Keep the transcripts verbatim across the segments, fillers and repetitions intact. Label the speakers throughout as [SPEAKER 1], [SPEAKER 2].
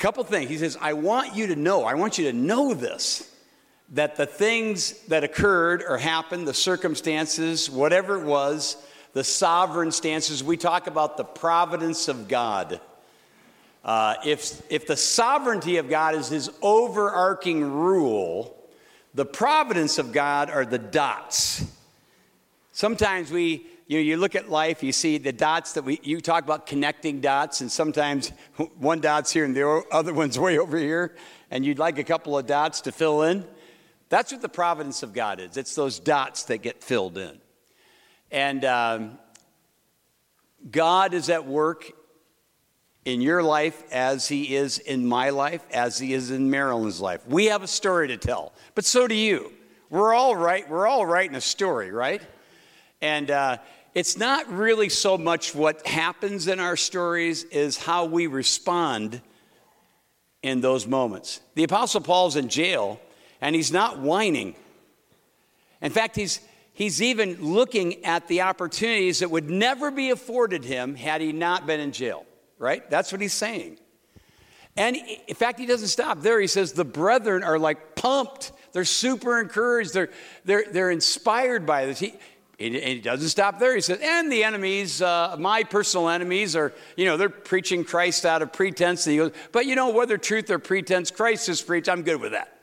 [SPEAKER 1] couple things. He says, I want you to know, I want you to know this, that the things that occurred or happened, the circumstances, whatever it was, the sovereign stances, we talk about the providence of God. Uh, if, if the sovereignty of God is his overarching rule, the providence of God are the dots. Sometimes we, you know, you look at life, you see the dots that we, you talk about connecting dots, and sometimes one dot's here and the other one's way over here, and you'd like a couple of dots to fill in. That's what the providence of God is. It's those dots that get filled in. And um, God is at work in your life as he is in my life, as he is in Marilyn's life. We have a story to tell, but so do you. We're all right. We're all writing a story, right? And uh, it's not really so much what happens in our stories is how we respond in those moments. The Apostle Paul's in jail, and he's not whining. In fact, he's he's even looking at the opportunities that would never be afforded him had he not been in jail, right? That's what he's saying. And in fact, he doesn't stop there. He says the brethren are like pumped. They're super encouraged. They're, they're, they're inspired by this. He, and he doesn't stop there. He says, and the enemies, uh, my personal enemies are, you know, they're preaching Christ out of pretense. And he goes, but you know, whether truth or pretense, Christ is preached. I'm good with that.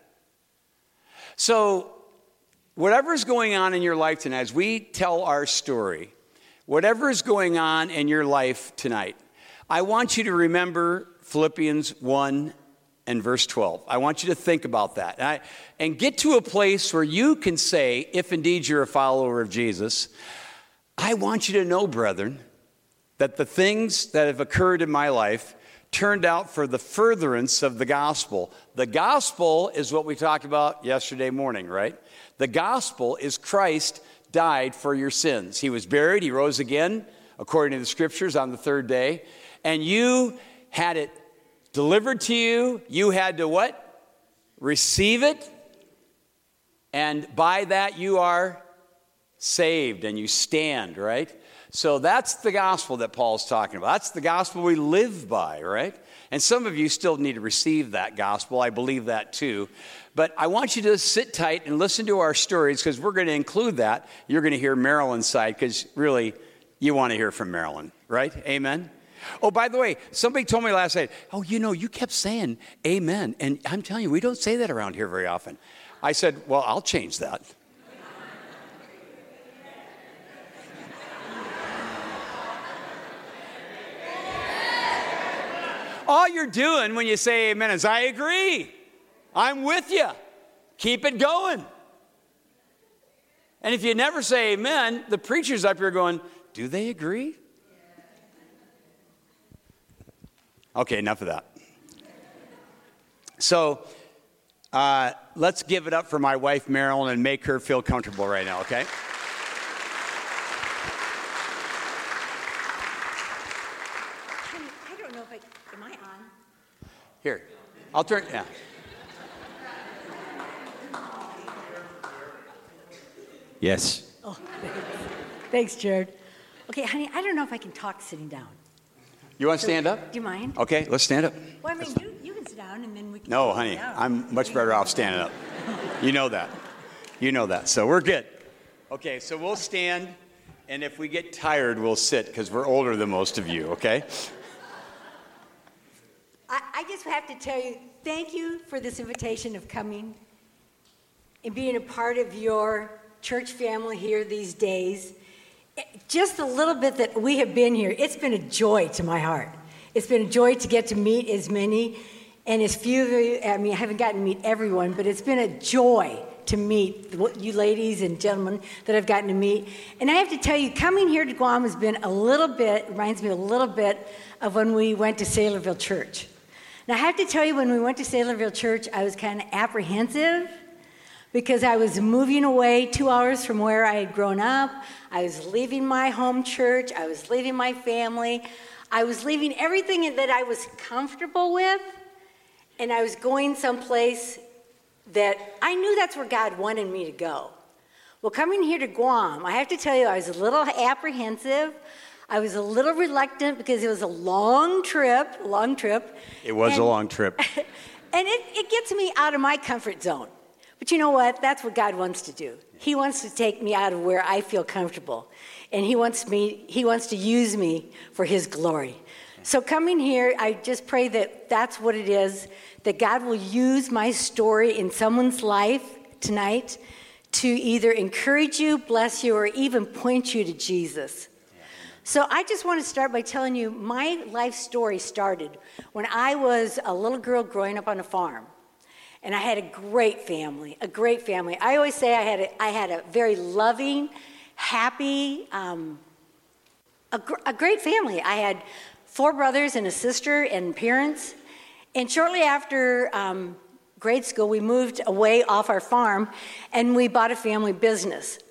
[SPEAKER 1] So whatever's going on in your life tonight, as we tell our story, whatever is going on in your life tonight, I want you to remember Philippians one and verse twelve. I want you to think about that. And, I, and get to a place where you can say, if indeed you're a follower of Jesus, I want you to know, brethren, that the things that have occurred in my life turned out for the furtherance of the gospel. The gospel is what we talked about yesterday morning, right? The gospel is Christ died for your sins. He was buried, he rose again, according to the scriptures, on the third day. And you had it delivered to you. You had to what? Receive it. And by that you are saved and you stand, right? So that's the gospel that Paul's talking about. That's the gospel we live by, right? And some of you still need to receive that gospel. I believe that too. But I want you to sit tight and listen to our stories, because we're going to include that. You're going to hear Marilyn's side, because really you want to hear from Marilyn, right? Amen? Oh, by the way, somebody told me last night, oh, you know, you kept saying amen. And I'm telling you, we don't say that around here very often. I said, well, I'll change that. All you're doing when you say amen is, I agree. I'm with you. Keep it going. And if you never say amen, the preacher's up here going, do they agree? Okay, enough of that. So uh, let's give it up for my wife, Marilyn, and make her feel comfortable right now, okay?
[SPEAKER 2] I don't know if I, am I on?
[SPEAKER 1] Here, I'll turn, yeah. Yes.
[SPEAKER 2] Oh, thanks, Jared. Okay, honey, I don't know if I can talk sitting down.
[SPEAKER 1] You want to
[SPEAKER 2] So,
[SPEAKER 1] stand up?
[SPEAKER 2] Do you mind?
[SPEAKER 1] Okay, let's stand up.
[SPEAKER 2] Well, I mean, you, you can sit down and then we can...
[SPEAKER 1] No,
[SPEAKER 2] sit
[SPEAKER 1] honey,
[SPEAKER 2] down.
[SPEAKER 1] I'm much better off standing up. You know that. You know that. So we're good. Okay, so we'll stand, and if we get tired, we'll sit, because we're older than most of you, okay?
[SPEAKER 2] I, I just have to tell you, thank you for this invitation of coming and being a part of your church family here these days. Just a little bit that we have been here, it's been a joy to my heart. It's been a joy to get to meet as many and as few of you. I mean, I haven't gotten to meet everyone, but it's been a joy to meet you ladies and gentlemen that I've gotten to meet. And I have to tell you, coming here to Guam has been a little bit, reminds me a little bit of when we went to Saylorville Church. Now, I have to tell you, when we went to Saylorville Church, I was kind of apprehensive, because I was moving away two hours from where I had grown up. I was leaving my home church. I was leaving my family. I was leaving everything that I was comfortable with, and I was going someplace that I knew that's where God wanted me to go. Well, coming here to Guam, I have to tell you, I was a little apprehensive. I was a little reluctant because it was a long trip, long trip.
[SPEAKER 1] It was
[SPEAKER 2] and,
[SPEAKER 1] a long trip.
[SPEAKER 2] And it, it gets me out of my comfort zone. But you know what? That's what God wants to do. He wants to take me out of where I feel comfortable. And he wants me, he wants to use me for his glory. So coming here, I just pray that that's what it is, that God will use my story in someone's life tonight to either encourage you, bless you, or even point you to Jesus. So I just want to start by telling you my life story started when I was a little girl growing up on a farm. And I had a great family, a great family. I always say I had a, I had a very loving, happy, um, a, gr- a great family. I had four brothers and a sister and parents. And shortly after um, grade school, we moved away off our farm and we bought a family business.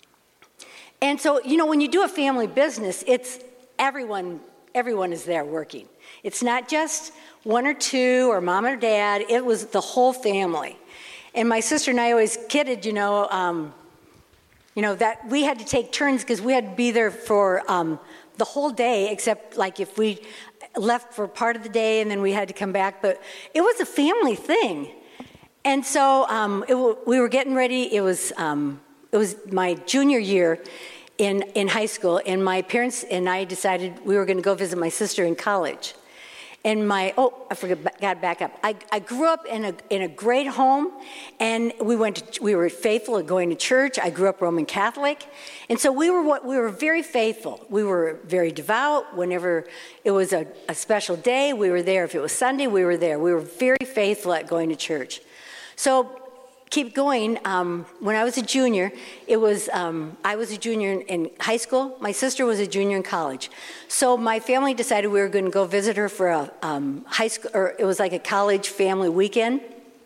[SPEAKER 2] And so, you know, when you do a family business, it's everyone, everyone is there working. It's not just one or two or mom or dad. It was the whole family. And my sister and I always kidded, you know, um, you know, that we had to take turns because we had to be there for um, the whole day, except like if we left for part of the day and then we had to come back. But it was a family thing. And so um, it w- we were getting ready. It was um, it was my junior year in, in high school, and my parents and I decided we were going to go visit my sister in college. And my, oh, I forgot, got back up. I, I grew up in a in a great home, and we went to, we were faithful at going to church. I grew up Roman Catholic, and so we were what we were very faithful. We were very devout. Whenever it was a, a special day, we were there. If it was Sunday, we were there. We were very faithful at going to church. So keep going. Um, when I was a junior, it was um, I was a junior in, in high school. My sister was a junior in college. So my family decided we were going to go visit her for a um, high school, or it was like a college family weekend.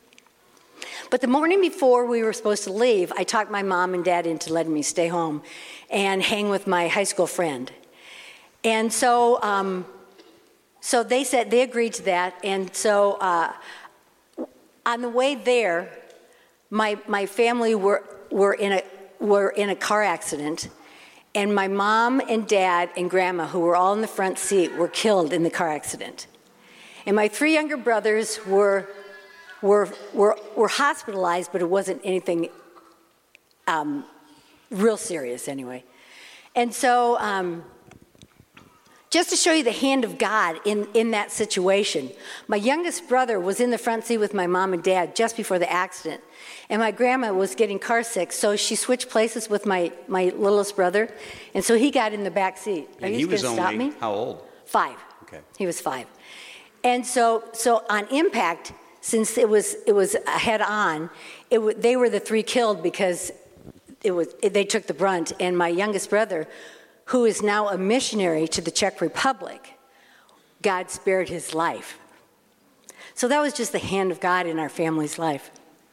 [SPEAKER 2] But the morning before we were supposed to leave, I talked my mom and dad into letting me stay home and hang with my high school friend. And so, um, so they said they agreed to that. And so uh, on the way there, My my family were were in a were in a car accident, and my mom and dad and grandma, who were all in the front seat, were killed in the car accident. And my three younger brothers were were were were hospitalized, but it wasn't anything um, real serious anyway. And so, um, just to show you the hand of God in, in that situation, my youngest brother was in the front seat with my mom and dad just before the accident. And my grandma was getting car sick, so she switched places with my, my littlest brother, and so he got in the back seat. Are
[SPEAKER 1] And
[SPEAKER 2] you
[SPEAKER 1] he was
[SPEAKER 2] going to stop
[SPEAKER 1] only
[SPEAKER 2] me?
[SPEAKER 1] how old?
[SPEAKER 2] Five.
[SPEAKER 1] Okay.
[SPEAKER 2] He was five. And so so on impact, since it was it was head on, it w- they were the three killed because it was it, they took the brunt. And my youngest brother, who is now a missionary to the Czech Republic, God spared his life. So that was just the hand of God in our family's life.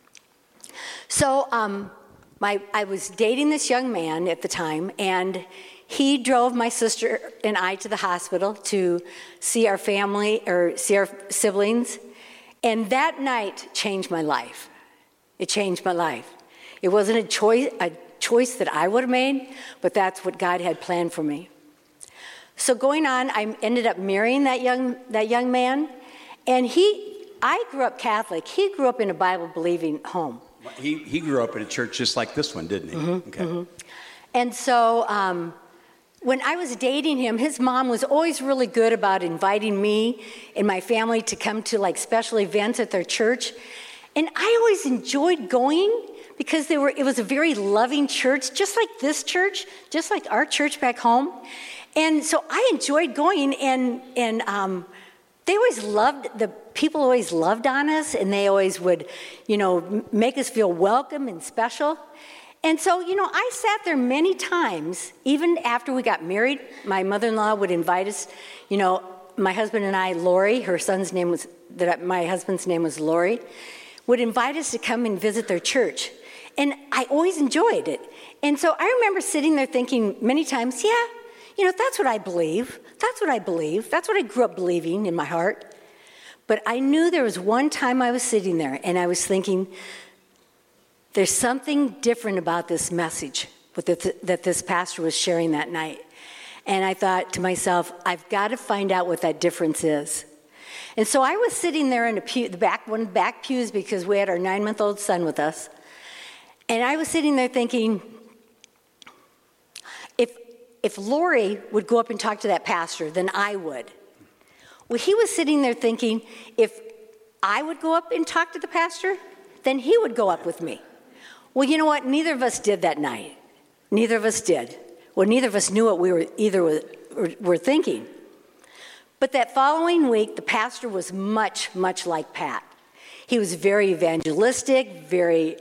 [SPEAKER 2] So um, my I was dating this young man at the time, and he drove my sister and I to the hospital to see our family or see our siblings. And that night changed my life. It changed my life. It wasn't a choice, a choice that I would have made, but that's what God had planned for me. So going on, I ended up marrying that young that young man, and he. I grew up Catholic. He grew up in a Bible-believing home.
[SPEAKER 1] He he grew up in a church just like this one, didn't he?
[SPEAKER 2] Mm-hmm,
[SPEAKER 1] okay.
[SPEAKER 2] Mm-hmm. And so um, when I was dating him, his mom was always really good about inviting me and my family to come to like special events at their church. And I always enjoyed going because they were. It was a very loving church, just like this church, just like our church back home. And so I enjoyed going, and and um, they always loved, the people always loved on us, and they always would, you know, make us feel welcome and special. And so, you know, I sat there many times, even after we got married. My mother-in-law would invite us, you know, my husband and I, Lori, her son's name was, that my husband's name was Lori, would invite us to come and visit their church. And I always enjoyed it. And so I remember sitting there thinking many times, yeah, you know, that's what I believe. That's what I believe. That's what I grew up believing in my heart. But I knew there was one time I was sitting there and I was thinking, there's something different about this message that this pastor was sharing that night. And I thought to myself, I've got to find out what that difference is. And so I was sitting there in a pew, the back, one of the back pews, because we had our nine-month-old son with us. And I was sitting there thinking, if if Lori would go up and talk to that pastor, then I would. Well, he was sitting there thinking, if I would go up and talk to the pastor, then he would go up with me. Well, you know what? Neither of us did that night. Neither of us did. Well, neither of us knew what we were either were, were thinking. But that following week, the pastor was much, much like Pat. He was very evangelistic, very,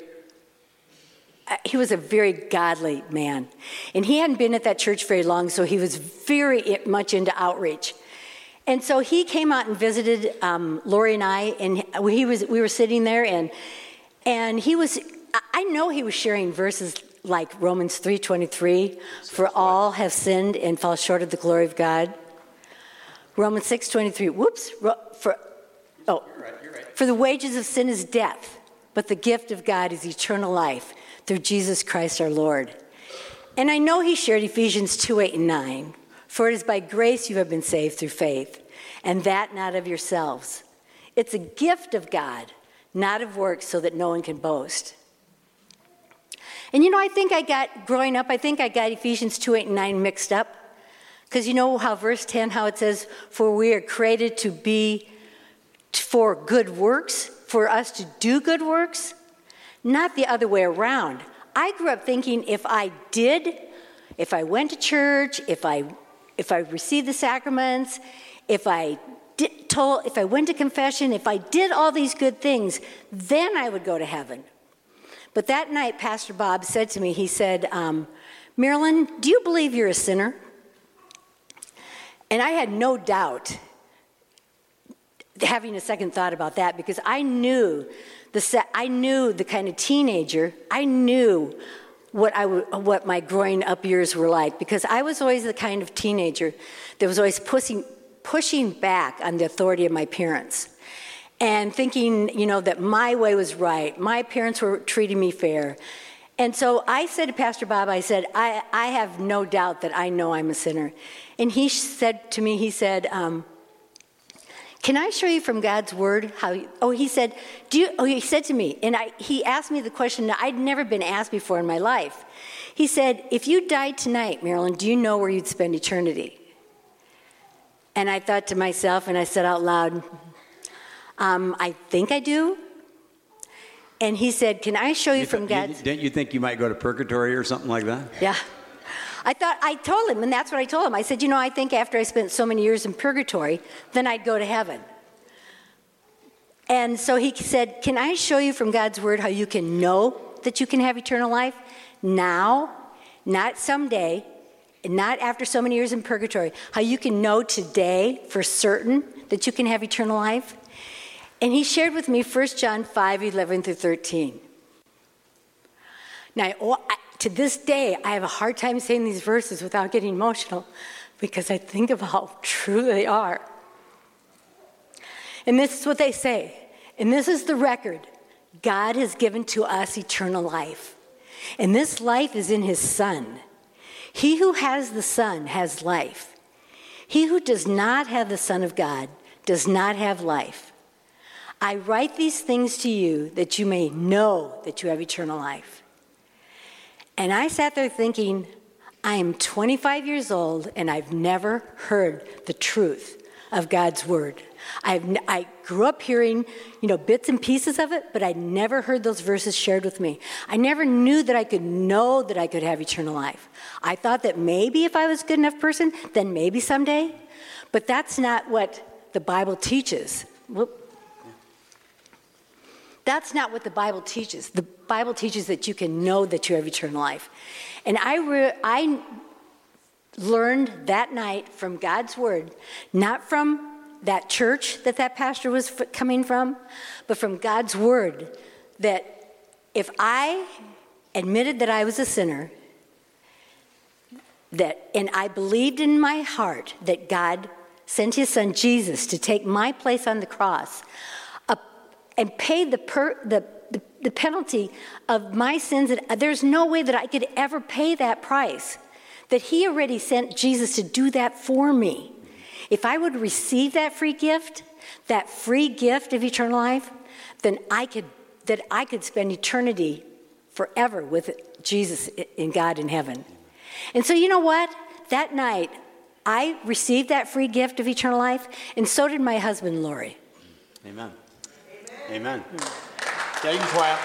[SPEAKER 2] uh, he was a very godly man. And he hadn't been at that church very long, so he was very much into outreach. And so he came out and visited um, Lori and I, and he was, we were sitting there, and and he was, I know he was sharing verses like Romans three twenty-three, for all have sinned and fall short of the glory of God. Romans six twenty-three, whoops, for, oh, you're right, you're right. For the wages of sin is death, but the gift of God is eternal life through Jesus Christ our Lord. And I know he shared Ephesians two, eight, and nine. For it is by grace you have been saved through faith, and that not of yourselves. It's a gift of God, not of works, so that no one can boast. And you know, I think I got, growing up, I think I got Ephesians two, eight, and nine mixed up. Because you know how verse ten, how it says, for we are created to be for good works, for us to do good works, not the other way around. I grew up thinking if I did, if I went to church, if I if I received the sacraments, if I did, told, if I went to confession, if I did all these good things, then I would go to heaven. But that night, Pastor Bob said to me, he said, um, Marilyn, do you believe you're a sinner? And I had no doubt having a second thought about that, because I knew the I knew the kind of teenager, I knew what I what my growing up years were like, because I was always the kind of teenager that was always pushing pushing back on the authority of my parents and thinking, you know, that my way was right. My parents were treating me fair. And so I said to Pastor Bob, I said, I, I have no doubt that I know I'm a sinner. And he said to me, he said, um, can I show you from God's word how you, oh, he said, do you, oh, he said to me, and I, he asked me the question that I'd never been asked before in my life. He said, if you died tonight, Marilyn, do you know where you'd spend eternity? And I thought to myself, and I said out loud, um, I think I do. And he said, can I show you, you from th- God's...
[SPEAKER 1] Didn't you think you might go to purgatory or something like that?
[SPEAKER 2] Yeah. I thought, I told him, and that's what I told him. I said, you know, I think after I spent so many years in purgatory, then I'd go to heaven. And so he said, can I show you from God's word how you can know that you can have eternal life? Now, not someday, not after so many years in purgatory, how you can know today for certain that you can have eternal life? And he shared with me First John five, eleven through thirteen. Now, to this day, I have a hard time saying these verses without getting emotional, because I think of how true they are. And this is what they say, and this is the record. God has given to us eternal life, and this life is in his Son. He who has the Son has life. He who does not have the Son of God does not have life. I write these things to you that you may know that you have eternal life. And I sat there thinking, I am twenty-five years old and I've never heard the truth of God's word. I've, I grew up hearing, you know, bits and pieces of it, but I never heard those verses shared with me. I never knew that I could know that I could have eternal life. I thought that maybe if I was a good enough person, then maybe someday. But that's not what the Bible teaches. Whoop. That's not what the Bible teaches. The Bible teaches that you can know that you have eternal life. And I, re- I learned that night from God's word, not from that church that that pastor was f- coming from, but from God's word, that if I admitted that I was a sinner, that, and I believed in my heart that God sent his son Jesus to take my place on the cross, and paid the, per, the, the, the penalty of my sins. And there's no way that I could ever pay that price. that he already sent Jesus to do that for me. If I would receive that free gift, that free gift of eternal life, then I could, that I could spend eternity forever with Jesus in God in heaven. And so you know what? That night, I received that free gift of eternal life, and so did my husband, Lori.
[SPEAKER 1] Amen. Amen. Amen. Yeah, you can clap.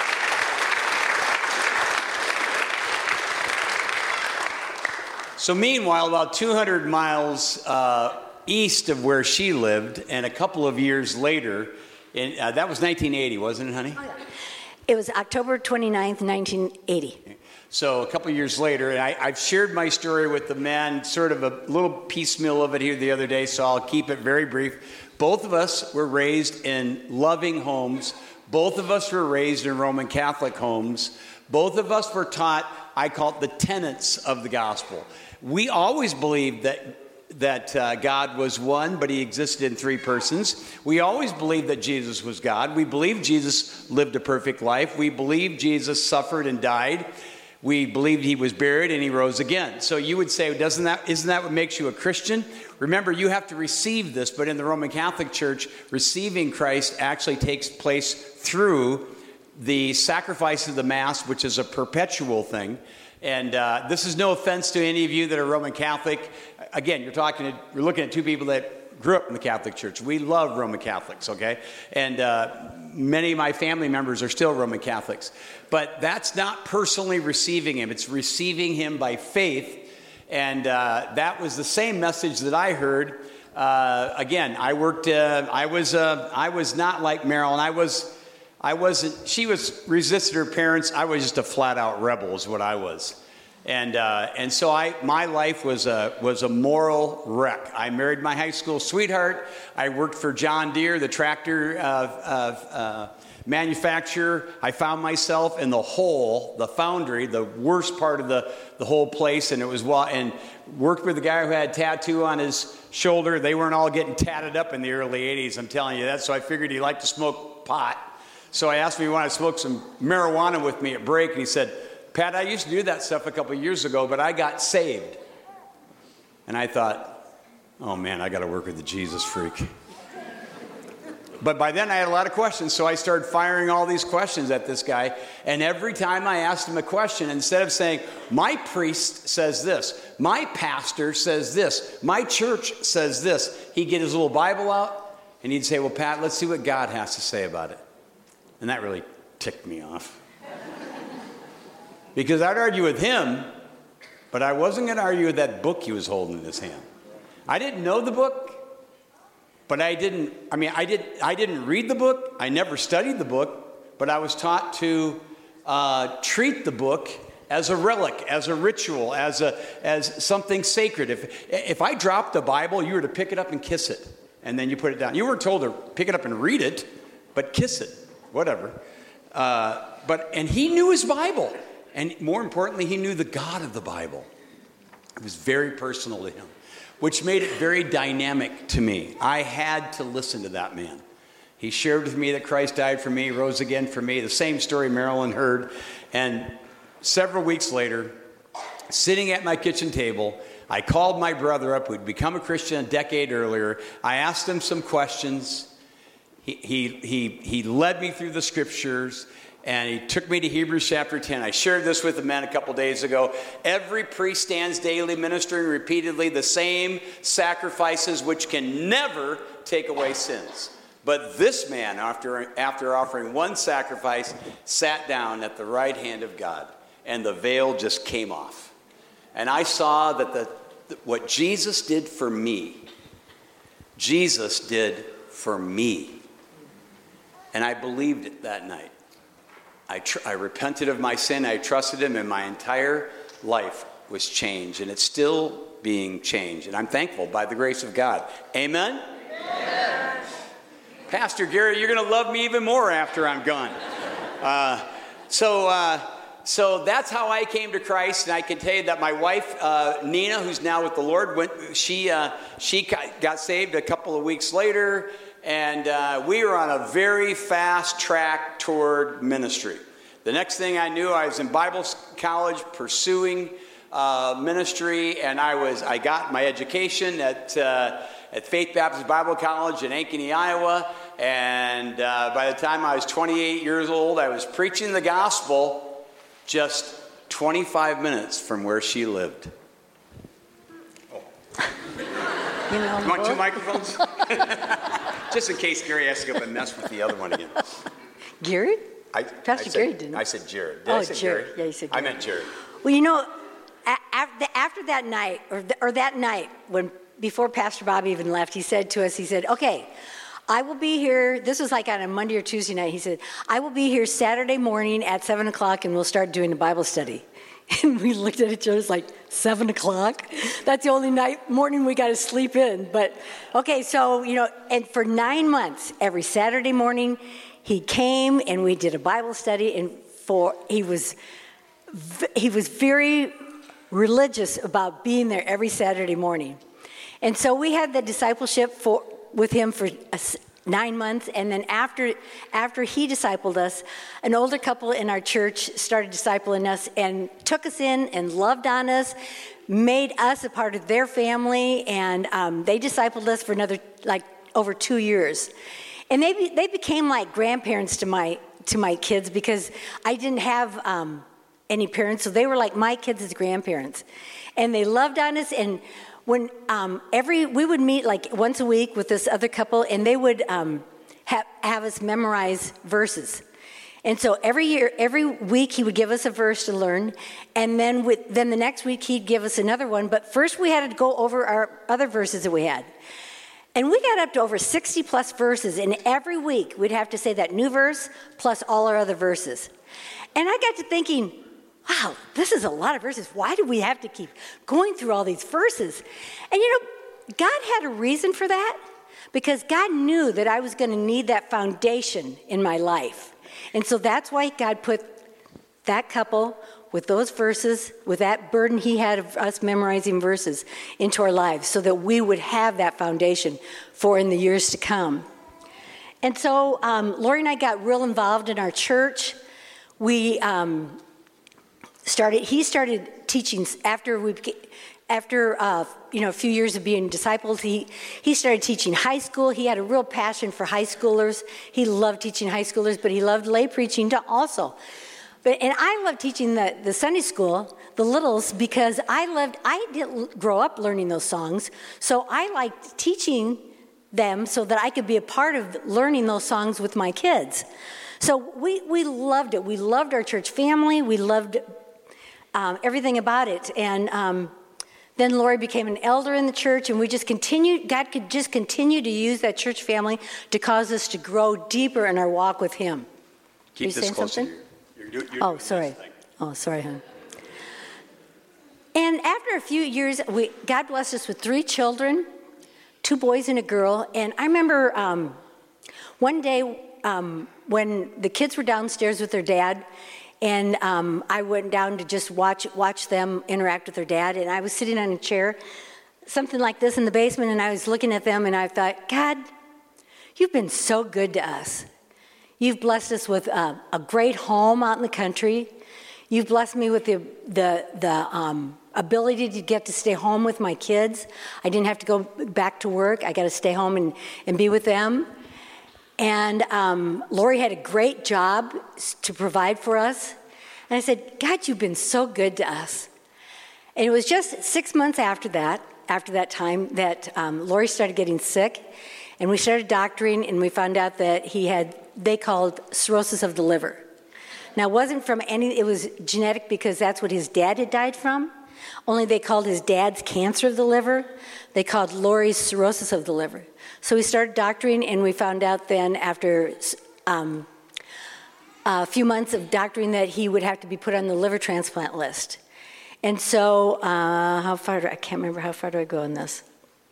[SPEAKER 1] So meanwhile, about two hundred miles uh, east of where she lived, and a couple of years later, in, uh, that was nineteen eighty, wasn't it, honey?
[SPEAKER 2] Oh, yeah. It was October twenty-ninth, nineteen eighty.
[SPEAKER 1] So a couple of years later, and I, I've shared my story with the men, sort of a little piecemeal of it here the other day, so I'll keep it very brief. Both of us were raised in loving homes. Both of us were raised in Roman Catholic homes. Both of us were taught, I call it the tenets of the gospel. We always believed that that uh, God was one, but he existed in three persons. We always believed that Jesus was God. We believed Jesus lived a perfect life. We believed Jesus suffered and died. We believed he was buried and he rose again. So you would say, doesn't that, isn't that what makes you a Christian? Remember, you have to receive this, but in the Roman Catholic Church, receiving Christ actually takes place through the sacrifice of the Mass, which is a perpetual thing. And uh, this is no offense to any of you that are Roman Catholic. Again, you're talking, to, we're looking at two people that grew up in the Catholic Church. We love Roman Catholics, okay? And uh, many of my family members are still Roman Catholics. But that's not personally receiving him. It's receiving him by faith. And uh, that was the same message that I heard. Uh, again, I worked, uh, I was uh, I was not like Marilyn. I was, I wasn't, she was resisted her parents. I was just a flat out rebel is what I was. And uh, and so I my life was a was a moral wreck. I married my high school sweetheart. I worked for John Deere, the tractor uh, uh, uh, manufacturer. I found myself in the hole, the foundry, the worst part of the, the whole place. And it was and worked with a guy who had a tattoo on his shoulder. They weren't all getting tatted up in the early eighties. I'm telling you that. So I figured he liked to smoke pot. So I asked him if he wanted to smoke some marijuana with me at break, and he said, Pat, I used to do that stuff a couple of years ago, but I got saved. And I thought, oh man, I got to work with the Jesus freak. But by then I had a lot of questions, so I started firing all these questions at this guy. And every time I asked him a question, instead of saying, my priest says this, my pastor says this, my church says this, he'd get his little Bible out, and he'd say, well, Pat, let's see what God has to say about it. And that really ticked me off. Because I'd argue with him, but I wasn't going to argue with that book he was holding in his hand. I didn't know the book, but I didn't, I mean, I, did, I didn't read the book. I never studied the book, but I was taught to uh, treat the book as a relic, as a ritual, as, a, as something sacred. If, if I dropped the Bible, you were to pick it up and kiss it, and then you put it down. You weren't told to pick it up and read it, but kiss it, whatever. Uh, but and he knew his Bible. And more importantly, he knew the God of the Bible. It was very personal to him, which made it very dynamic to me. I had to listen to that man. He shared with me that Christ died for me, rose again for me, the same story Marilyn heard. And several weeks later, sitting at my kitchen table, I called my brother up who'd become a Christian a decade earlier. I asked him some questions. He, he, he, he led me through the scriptures. And he took me to Hebrews chapter ten. I shared this with the men a couple days ago. Every priest stands daily ministering repeatedly the same sacrifices which can never take away sins. But this man, after, after offering one sacrifice, sat down at the right hand of God. And the veil just came off. And I saw that the, what Jesus did for me, Jesus did for me. And I believed it that night. I, tr- I repented of my sin, I trusted him, and my entire life was changed. And it's still being changed. And I'm thankful by the grace of God. Amen? Amen. Pastor Gary, you're going to love me even more after I'm gone. Uh, so, uh, so that's how I came to Christ. And I can tell you that my wife, uh, Nina, who's now with the Lord, went, she, uh, she got saved a couple of weeks later. And uh, we were on a very fast track toward ministry. The next thing I knew, I was in Bible college pursuing uh, ministry, and I was I got my education at uh, at Faith Baptist Bible College in Ankeny, Iowa. And uh, by the time I was twenty-eight years old, I was preaching the gospel just twenty-five minutes from where she lived. Oh.
[SPEAKER 2] You know,
[SPEAKER 1] you want two microphones? Just in case Gary has to go up and mess with the other one again.
[SPEAKER 2] Gary?
[SPEAKER 1] I,
[SPEAKER 2] Pastor
[SPEAKER 1] I said,
[SPEAKER 2] Gary didn't.
[SPEAKER 1] I said Jared. Did
[SPEAKER 2] oh,
[SPEAKER 1] I say
[SPEAKER 2] Jared.
[SPEAKER 1] Gary?
[SPEAKER 2] Yeah, you said Gary.
[SPEAKER 1] I meant Jared.
[SPEAKER 2] Well, you know, after, after that night, or, the, or that night, when before Pastor Bob even left, he said to us, he said, okay, I will be here. This was like on a Monday or Tuesday night. He said, I will be here Saturday morning at seven o'clock, and we'll start doing the Bible study. And we looked at each other, it's like, seven o'clock? That's the only night, morning we got to sleep in. But, okay, so, you know, and for nine months, every Saturday morning, he came and we did a Bible study, and for, he was, he was very religious about being there every Saturday morning. And so we had the discipleship for, with him for a, nine months, and then after after he discipled us, an older couple in our church started discipling us and took us in and loved on us, made us a part of their family, and um, they discipled us for another, like, over two years. And they be, they became like grandparents to my to my kids because I didn't have um, any parents, so they were like my kids as grandparents. And they loved on us, and when um, every, we would meet like once a week with this other couple, and they would um, have, have us memorize verses. And so every year, every week he would give us a verse to learn, and then with, then the next week he'd give us another one. But first we had to go over our other verses that we had. And we got up to over sixty plus verses, and every week we'd have to say that new verse plus all our other verses. And I got to thinking, wow, this is a lot of verses. Why do we have to keep going through all these verses? And you know, God had a reason for that, because God knew that I was going to need that foundation in my life. And so that's why God put that couple with those verses, with that burden he had of us memorizing verses into our lives, so that we would have that foundation for in the years to come. And so um, Lori and I got real involved in our church. We... Um, Started. He started teaching after we, after uh, you know a few years of being disciples. He he started teaching high school. He had a real passion for high schoolers. He loved teaching high schoolers, but he loved lay preaching also. But and I loved teaching the, the Sunday school, the littles, because I loved. I didn't grow up learning those songs, so I liked teaching them so that I could be a part of learning those songs with my kids. So we we loved it. We loved our church family. We loved. Um, everything about it. And um, then Lori became an elder in the church, and we just continued, God could just continue to use that church family to cause us to grow deeper in our walk with him.
[SPEAKER 1] Keep
[SPEAKER 2] you
[SPEAKER 1] this
[SPEAKER 2] saying
[SPEAKER 1] close
[SPEAKER 2] something?
[SPEAKER 1] to you. You're, you're
[SPEAKER 2] oh, sorry. Oh, sorry, hon. And after a few years, we, God blessed us with three children, two boys and a girl. And I remember um, one day um, when the kids were downstairs with their dad, and um, I went down to just watch watch them interact with their dad. And I was sitting on a chair, something like this in the basement, and I was looking at them, and I thought, God, you've been so good to us. You've blessed us with a, a great home out in the country. You've blessed me with the the the um, ability to get to stay home with my kids. I didn't have to go back to work. I got to stay home and, and be with them. And um, Lori had a great job to provide for us. And I said, God, you've been so good to us. And it was just six months after that, after that time, that um, Lori started getting sick. And we started doctoring, and we found out that he had, they called cirrhosis of the liver. Now, it wasn't from any, it was genetic because that's what his dad had died from. Only they called his dad's cancer of the liver. They called Lori's cirrhosis of the liver. So we started doctoring, and we found out then after um, a few months of doctoring that he would have to be put on the liver transplant list. And so, uh, how far do I, I can't remember how far do I go on this.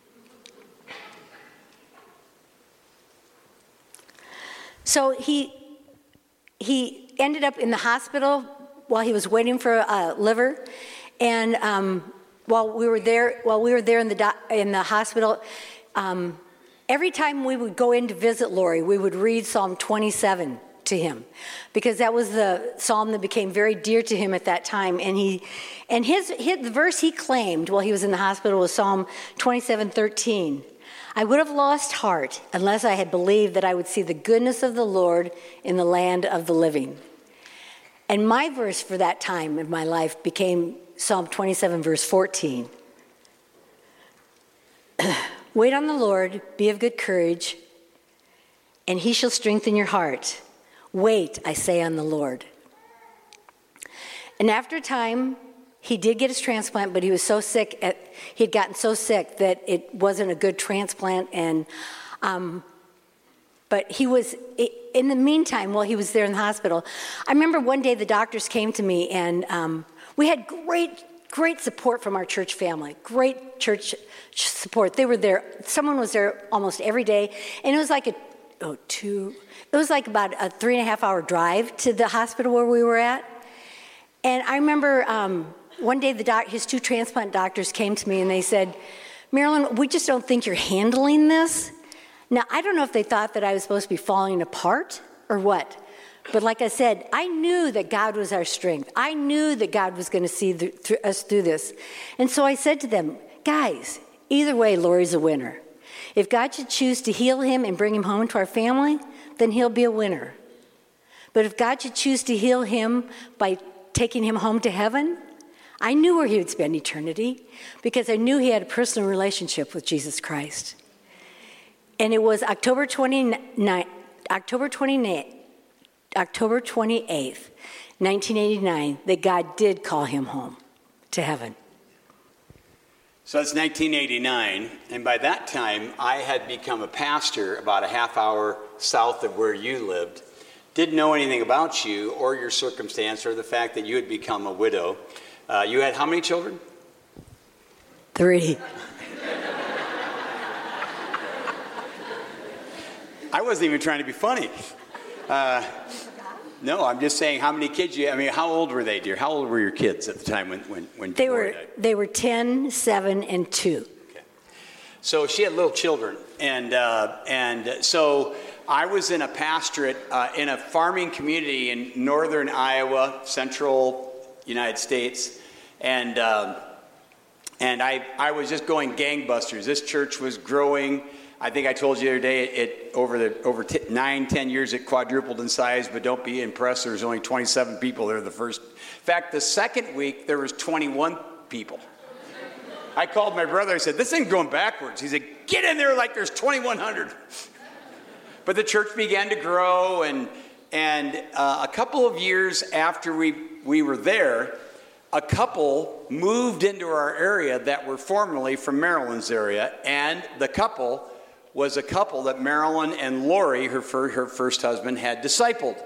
[SPEAKER 2] So he he ended up in the hospital while he was waiting for a liver, and um, while we were there, while we were there in the do- in the hospital. Um, Every time we would go in to visit Lori, we would read Psalm twenty-seven to him, because that was the psalm that became very dear to him at that time. And he, and his, his the verse he claimed while he was in the hospital was Psalm twenty-seven thirteen. I would have lost heart unless I had believed that I would see the goodness of the Lord in the land of the living. And my verse for that time of my life became Psalm twenty-seven, verse fourteen. Wait on the Lord, be of good courage, and he shall strengthen your heart. Wait, I say, on the Lord. And after a time, he did get his transplant, but he was so sick, at, he had gotten so sick that it wasn't a good transplant. And um, but he was, in the meantime, while he was there in the hospital, I remember one day the doctors came to me, and um, we had great, great support from our church family, great church support. They were there, someone was there almost every day, and it was like a, oh, two, it was like about a three and a half hour drive to the hospital where we were at. And I remember um, one day the doc, his two transplant doctors came to me and they said, Marilyn, we just don't think you're handling this. Now, I don't know if they thought that I was supposed to be falling apart or what. But like I said, I knew that God was our strength. I knew that God was going to see the, through, us through this. And so I said to them, guys, either way, Lori's a winner. If God should choose to heal him and bring him home to our family, then he'll be a winner. But if God should choose to heal him by taking him home to heaven, I knew where he would spend eternity because I knew he had a personal relationship with Jesus Christ. And it was October twenty-ninth, October twenty-eighth, October twenty-eighth, nineteen eighty-nine, that God did call him home to heaven.
[SPEAKER 1] So it's nineteen eighty-nine, and by that time, I had become a pastor about a half hour south of where you lived. Didn't know anything about you or your circumstance or the fact that you had become a widow. Uh, you had how many children?
[SPEAKER 2] Three.
[SPEAKER 1] I wasn't even trying to be funny. Uh, no, I'm just saying how many kids you. I mean, how old were they, dear? How old were your kids at the time when when when
[SPEAKER 2] they
[SPEAKER 1] Lori
[SPEAKER 2] were?
[SPEAKER 1] died?
[SPEAKER 2] They were ten, seven, and two.
[SPEAKER 1] Okay. So she had little children, and uh, and so I was in a pastorate uh, in a farming community in northern Iowa, central United States, and um, and I I was just going gangbusters. This church was growing. I think I told you the other day, it, it over the over t- nine, ten years, it quadrupled in size. But don't be impressed. There was only twenty-seven people there the first. In fact, the second week there was twenty-one people. I called my brother. I said, "This thing's going backwards." He said, "Get in there like there's twenty-one hundred." But the church began to grow, and and uh, a couple of years after we we were there, a couple moved into our area that were formerly from Marilyn's area, and the couple was a couple that Marilyn and Lori, her, fir- her first husband, had discipled.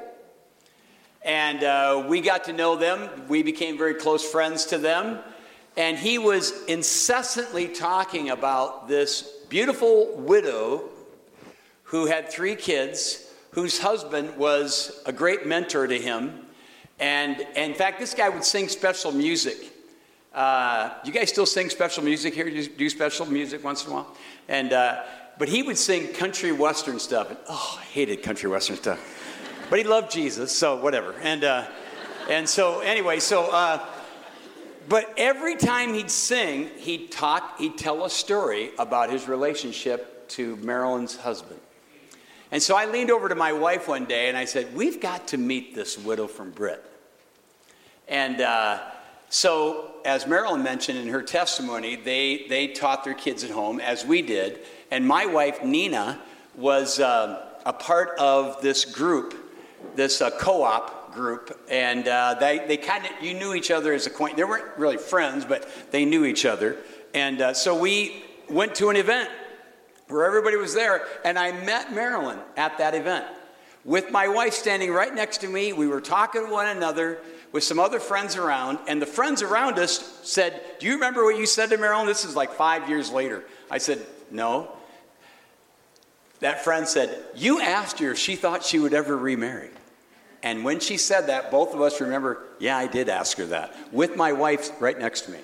[SPEAKER 1] And uh, we got to know them. We became very close friends to them. And he was incessantly talking about this beautiful widow who had three kids, whose husband was a great mentor to him. And, and in fact, this guy would sing special music. Uh, you guys still sing special music here? You do special music once in a while? And uh, but he would sing country western stuff. And, oh, I hated country western stuff. But he loved Jesus, so whatever. And uh, and so anyway, so uh, but every time he'd sing, he'd talk, he'd tell a story about his relationship to Marilyn's husband. And so I leaned over to my wife one day and I said, "We've got to meet this widow from Britt." And uh, so, as Marilyn mentioned in her testimony, they, they taught their kids at home, as we did. And my wife, Nina, was uh, a part of this group, this uh, co-op group. And uh, they, they kind of, you knew each other as acquaintances. They weren't really friends, but they knew each other. And uh, so we went to an event where everybody was there, and I met Marilyn at that event with my wife standing right next to me. We were talking to one another with some other friends around, and the friends around us said, "Do you remember what you said to Marilyn?" This is like five years later. I said, "No." That friend said, "You asked her if she thought she would ever remarry." And when she said that, both of us remember, yeah, I did ask her that, with my wife right next to me.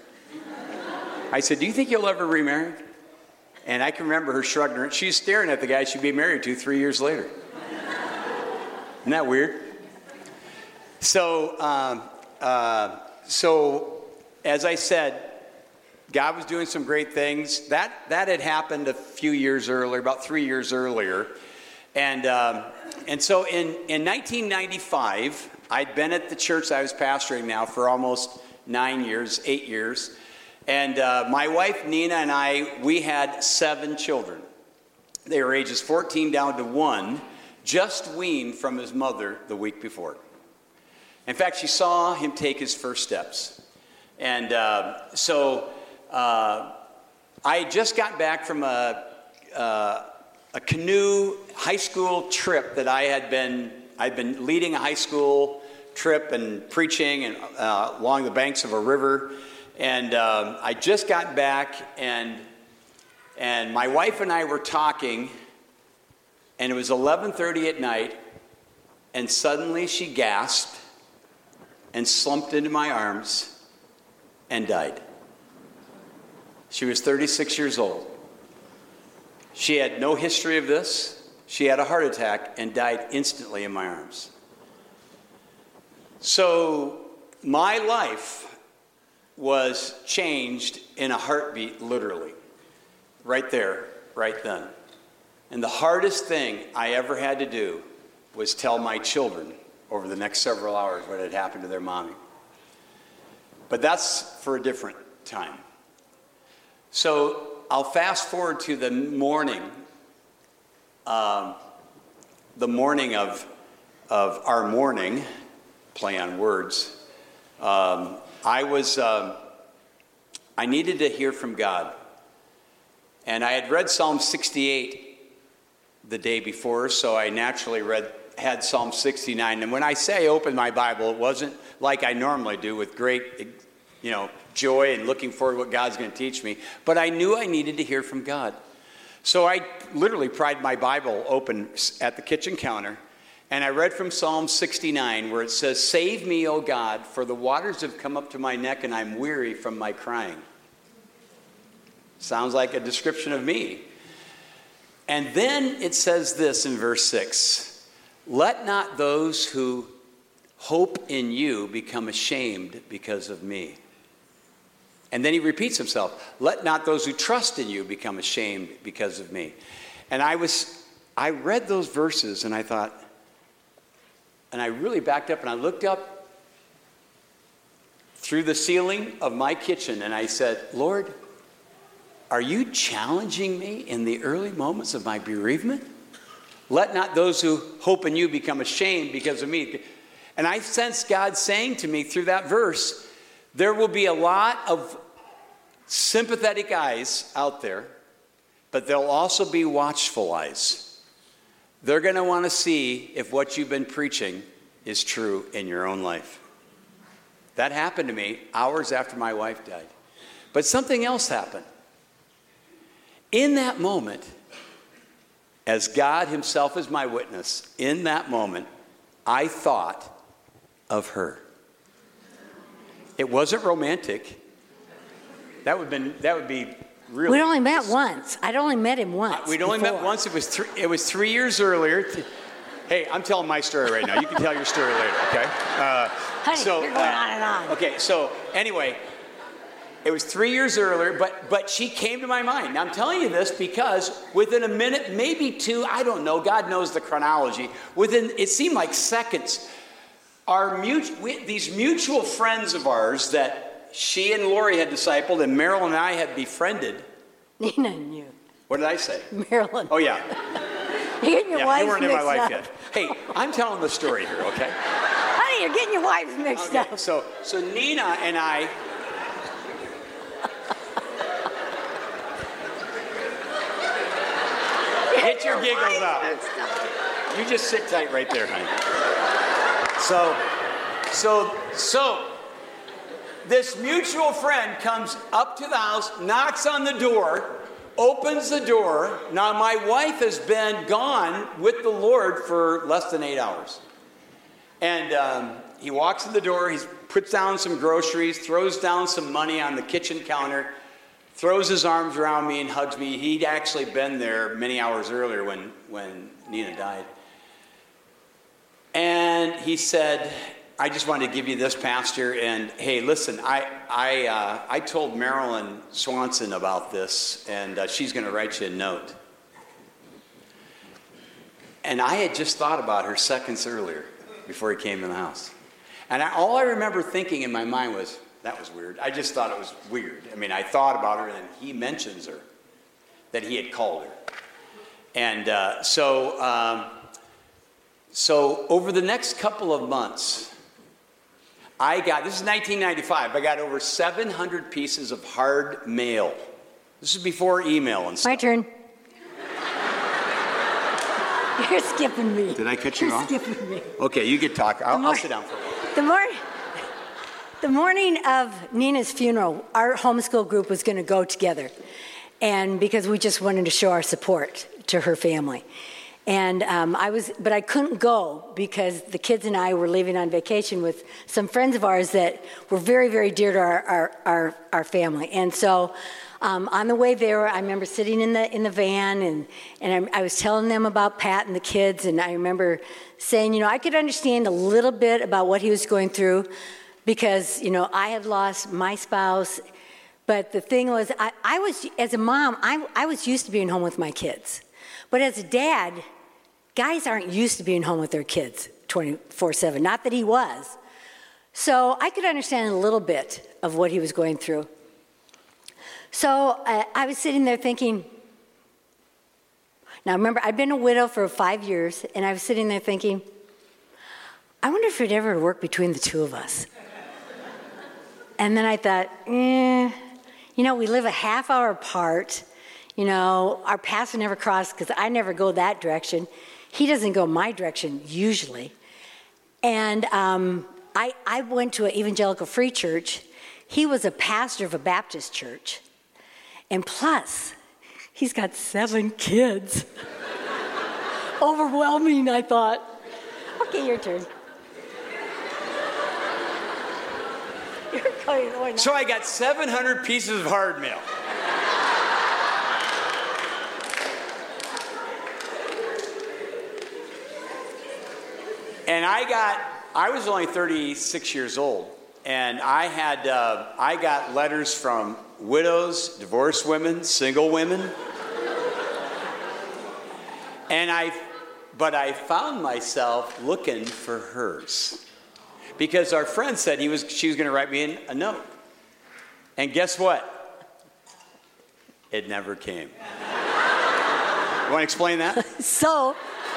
[SPEAKER 1] I said, "Do you think you'll ever remarry?" And I can remember her shrugging her. She's staring at the guy she'd be married to three years later. Isn't that weird? So, um, uh, so as I said, God was doing some great things. That that had happened a few years earlier, about three years earlier. And um, and so in, in nineteen ninety-five, I'd been at the church I was pastoring now for almost nine years, eight years. And uh, my wife, Nina, and I, we had seven children. They were ages fourteen down to one, just weaned from his mother the week before. In fact, she saw him take his first steps. And uh, so... Uh, I had just got back from a, uh, a canoe high school trip that I had been, I'd been leading a high school trip and preaching and, uh, along the banks of a river. And um, I just got back, and, and my wife and I were talking, and it was eleven thirty at night, and suddenly she gasped and slumped into my arms and died. She was thirty-six years old. She had no history of this. She had a heart attack and died instantly in my arms. So my life was changed in a heartbeat, literally. Right there, right then. And the hardest thing I ever had to do was tell my children over the next several hours what had happened to their mommy. But that's for a different time. So I'll fast forward to the morning, um, the morning of, of our morning, play on words. Um, I was, um, I needed to hear from God. And I had read Psalm sixty-eight the day before, so I naturally read, had Psalm sixty-nine. And when I say open my Bible, it wasn't like I normally do with great, you know, joy and looking forward to what God's going to teach me. But I knew I needed to hear from God. So I literally pried my Bible open at the kitchen counter, and I read from Psalm sixty-nine, where it says, "Save me, O God, for the waters have come up to my neck, and I'm weary from my crying." Sounds like a description of me. And then it says this in verse six, "Let not those who hope in you become ashamed because of me." And then he repeats himself, "Let not those who trust in you become ashamed because of me." And I was, I read those verses and I thought, and I really backed up and I looked up through the ceiling of my kitchen and I said, "Lord, are you challenging me in the early moments of my bereavement? Let not those who hope in you become ashamed because of me." And I sensed God saying to me through that verse, there will be a lot of sympathetic eyes out there, but there'll also be watchful eyes. They're going to want to see if what you've been preaching is true in your own life. That happened to me hours after my wife died. But something else happened. In that moment, as God himself is my witness, in that moment, I thought of her. It wasn't romantic. That would been that would be really.
[SPEAKER 2] We'd only met once. I'd only met him once.
[SPEAKER 1] We'd only
[SPEAKER 2] before.
[SPEAKER 1] met once. It was three. It was three years earlier. Hey, I'm telling my story right now. You can tell your story later, okay? Uh,
[SPEAKER 2] Honey,
[SPEAKER 1] so,
[SPEAKER 2] you're going
[SPEAKER 1] uh,
[SPEAKER 2] on and on.
[SPEAKER 1] Okay, so anyway, it was three years earlier, but but she came to my mind. Now, I'm telling you this because within a minute, maybe two, I don't know. God knows the chronology. Within it seemed like seconds. Our mutual, we, these mutual friends of ours that she and Lori had discipled and Marilyn and I had befriended.
[SPEAKER 2] Nina and you.
[SPEAKER 1] What did I say?
[SPEAKER 2] Marilyn.
[SPEAKER 1] Oh, yeah.
[SPEAKER 2] You're getting your
[SPEAKER 1] yeah,
[SPEAKER 2] wife
[SPEAKER 1] you weren't
[SPEAKER 2] mixed
[SPEAKER 1] in my life
[SPEAKER 2] up.
[SPEAKER 1] yet. Hey, I'm telling the story here, okay?
[SPEAKER 2] Honey, you're getting your wife mixed
[SPEAKER 1] Okay,
[SPEAKER 2] up.
[SPEAKER 1] so, so Nina and I... Get your giggles out. You just sit tight right there, honey. So, so, so, this mutual friend comes up to the house, knocks on the door, opens the door. Now, my wife has been gone with the Lord for less than eight hours. And um, he walks in the door, he puts down some groceries, throws down some money on the kitchen counter, throws his arms around me and hugs me. He'd actually been there many hours earlier when, when Nina died. he said, I just wanted to give you this, Pastor, and hey, listen, I I uh, I told Marilyn Swanson about this, and uh, she's going to write you a note. And I had just thought about her seconds earlier before he came in the house. And I, all I remember thinking in my mind was, that was weird. I just thought it was weird. I mean, I thought about her, and then he mentions her, that he had called her. And uh, so, um, so over the next couple of months, I got, this is nineteen ninety-five, I got over seven hundred pieces of hard mail. This is before email and stuff.
[SPEAKER 2] My turn. You're skipping me.
[SPEAKER 1] Did I cut you
[SPEAKER 2] You're
[SPEAKER 1] off?
[SPEAKER 2] You're skipping me.
[SPEAKER 1] Okay, you get talk. I'll,
[SPEAKER 2] mor-
[SPEAKER 1] I'll sit down for a while.
[SPEAKER 2] The, mor- the morning of Nina's funeral, our homeschool group was going to go together. And because we just wanted to show our support to her family. And um, I was, but I couldn't go because the kids and I were leaving on vacation with some friends of ours that were very, very dear to our, our, our, our family. And so um, on the way there, I remember sitting in the in the van and, and I, I was telling them about Pat and the kids. And I remember saying, you know, I could understand a little bit about what he was going through because, you know, I had lost my spouse. But the thing was, I, I was, as a mom, I, I was used to being home with my kids. But as a dad, guys aren't used to being home with their kids twenty-four seven. Not that he was. So I could understand a little bit of what he was going through. So uh, I was sitting there thinking, now remember, I'd been a widow for five years, and I was sitting there thinking, I wonder if it'd ever work between the two of us. And then I thought, eh, you know, we live a half hour apart. You know, our paths never cross because I never go that direction. He doesn't go my direction usually. And um, I, I went to an evangelical free church. He was a pastor of a Baptist church. And plus, he's got seven kids. Overwhelming, I thought. Okay, your turn. You're going, oh,
[SPEAKER 1] So I got seven hundred pieces of hard mail. And I got, I was only thirty-six years old, and I had, uh, I got letters from widows, divorced women, single women. And I, but I found myself looking for hers. Because our friend said he was, she was going to write me in a note. And guess what? It never came. You want to explain that?
[SPEAKER 2] So,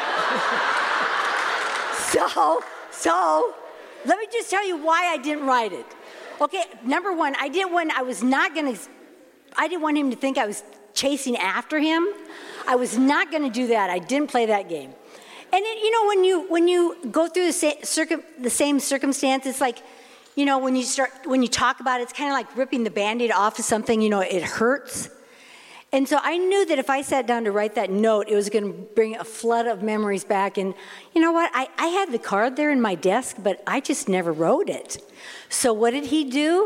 [SPEAKER 2] so, so, let me just tell you why I didn't write it. Okay, number one, I didn't want, I was not going to, I didn't want him to think I was chasing after him. I was not going to do that. I didn't play that game. And it, you know, when you when you go through the same, circum, the same circumstance, it's like, you know, when you start when you talk about it, it's kind of like ripping the Band-Aid off of something. You know, it hurts. And so I knew that if I sat down to write that note, it was going to bring a flood of memories back. And you know what? I, I had the card there in my desk, but I just never wrote it. So what did he do?